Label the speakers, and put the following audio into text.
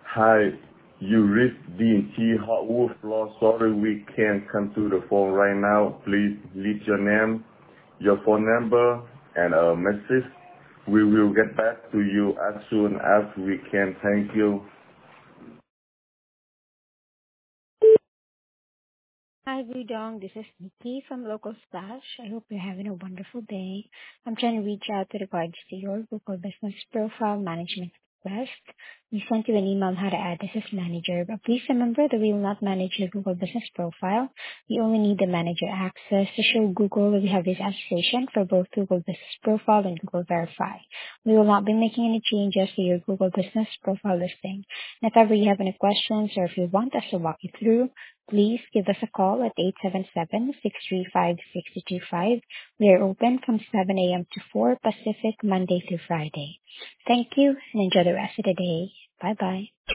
Speaker 1: Hi, you reached D&T Hardwood Floor. Sorry, we can't come to the phone right now. Please leave your name, your phone number, and a message. We will get back to you as soon as we can. Thank you.
Speaker 2: Hi, Budong. This is Nikki from Local Splash. I hope you're having a wonderful day. I'm trying to reach out with regards to your Google Business Profile Management request. We sent you an email on how to add this as manager, but please remember that we will not manage your Google Business Profile. We only need the manager access to show Google that we have this association for both Google Business Profile and Google Verify. We will not be making any changes to your Google Business Profile listing. And if ever you have any questions or if you want us to walk you through, please give us a call at 877-635-6225. We are open from 7 a.m. to 4 Pacific, Monday through Friday. Thank you and enjoy the rest of the day. Bye-bye.